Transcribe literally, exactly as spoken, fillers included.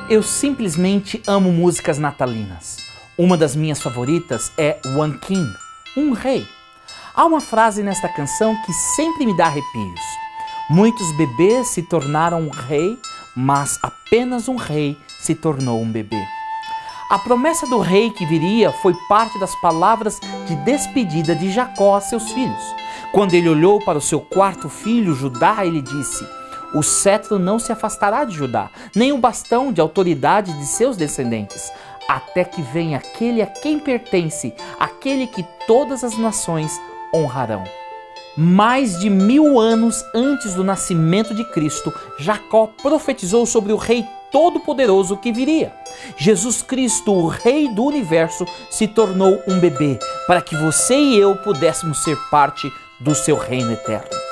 Eu simplesmente amo músicas natalinas. Uma das minhas favoritas é One King, um rei. Há uma frase nesta canção que sempre me dá arrepios. Muitos bebês se tornaram um rei, mas apenas um rei se tornou um bebê. A promessa do rei que viria foi parte das palavras de despedida de Jacó a seus filhos. Quando ele olhou para o seu quarto filho, Judá, ele disse: o cetro não se afastará de Judá, nem o bastão de autoridade de seus descendentes, até que venha aquele a quem pertence, aquele que todas as nações honrarão. Mais de mil anos antes do nascimento de Cristo, Jacó profetizou sobre o Rei Todo-Poderoso que viria. Jesus Cristo, o Rei do Universo, se tornou um bebê para que você e eu pudéssemos ser parte do seu reino eterno.